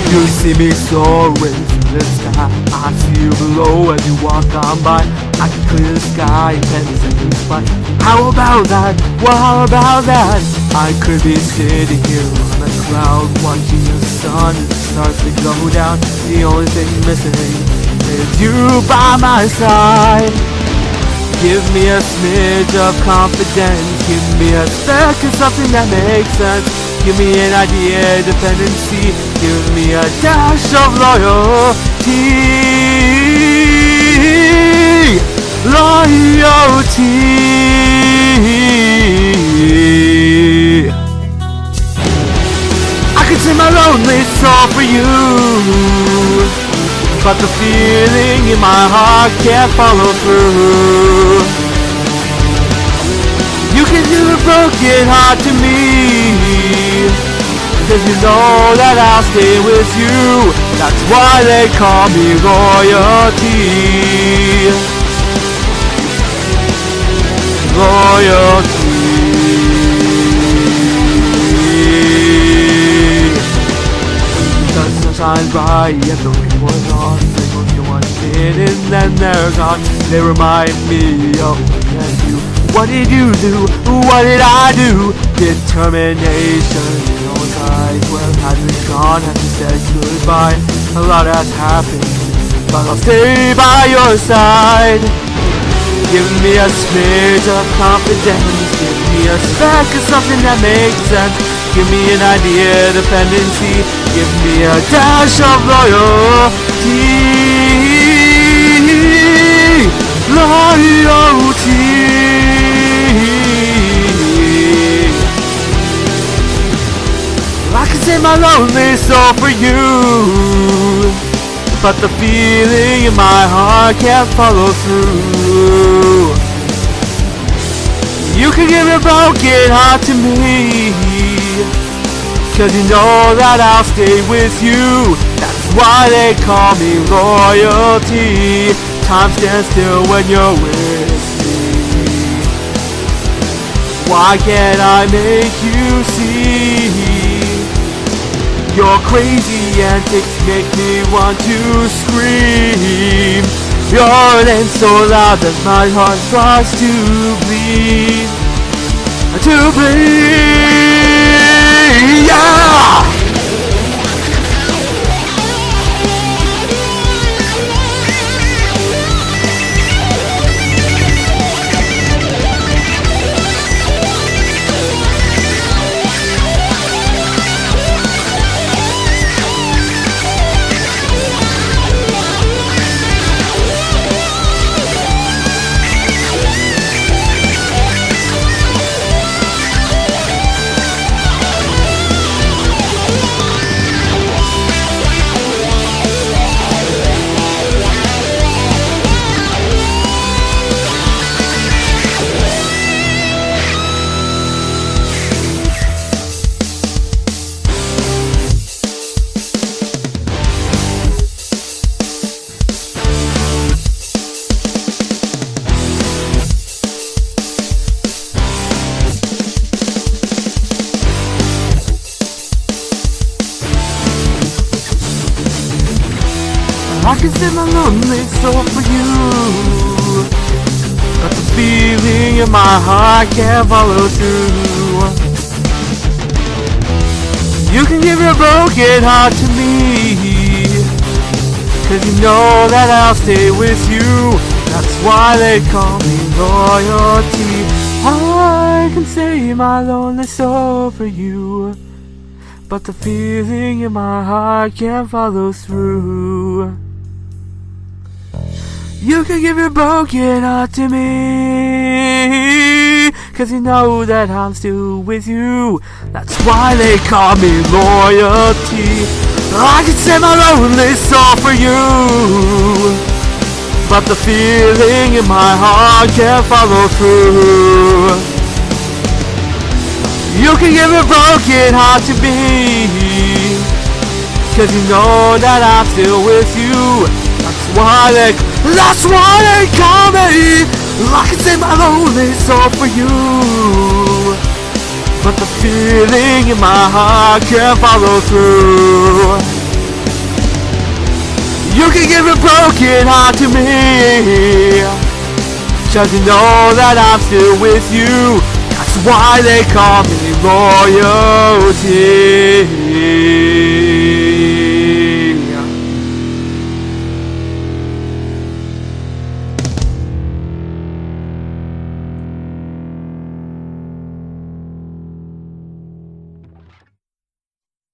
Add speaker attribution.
Speaker 1: You see me soaring through the sky, I see you below as you walk on by. I can clear the sky in 10 seconds flight. How about that? Well, how about that? I could be sitting here on a cloud, watching the sun as it starts to go down. The only thing missing is you by my side. Give me a smidge of confidence, give me a speck of something that makes sense. Give me an idea, dependency, give me a dash of loyalty. Loyalty. I could sing my lonely soul for you, but the feeling in my heart can't follow through. You can do a broken heart to me, 'cause you know that I'll stay with you. That's why they call me royalty. Royalty. The sun shines bright and the rain was on. They go you one minute and then they're gone. They remind me of you. What did you do? What did I do? Determination in those eyes. Where has it gone? Have you said goodbye? A lot has happened, but I'll stay by your side. Give me a smidge of confidence, give me a speck of something that makes sense. Give me an idea, dependency, give me a dash of loyalty. Loyalty. I can save my lonely soul for you, but the feeling in my heart can't follow through. You can give a broken heart to me, 'cause you know that I'll stay with you. That's why they call me royalty. Time stands still when you're with me. Why can't I make you see? Your crazy antics make me want to scream. Your name so loud that my heart starts to bleed. To bleed, yeah! I can save my lonely soul for you, but the feeling in my heart can't follow through. You can give your broken heart to me, 'cause you know that I'll stay with you. That's why they call me royalty. I can save my lonely soul for you, but the feeling in my heart can't follow through. You can give your broken heart to me, 'cause you know that I'm still with you. That's why they call me loyalty. I can save my lonely soul for you, but the feeling in my heart can't follow through. You can give your broken heart to me, 'cause you know that I'm still with you. That's why they call me. I can save my lonely soul for you, but the feeling in my heart can't follow through. You can give a broken heart to me, just to know that I'm still with you. That's why they call me royalty.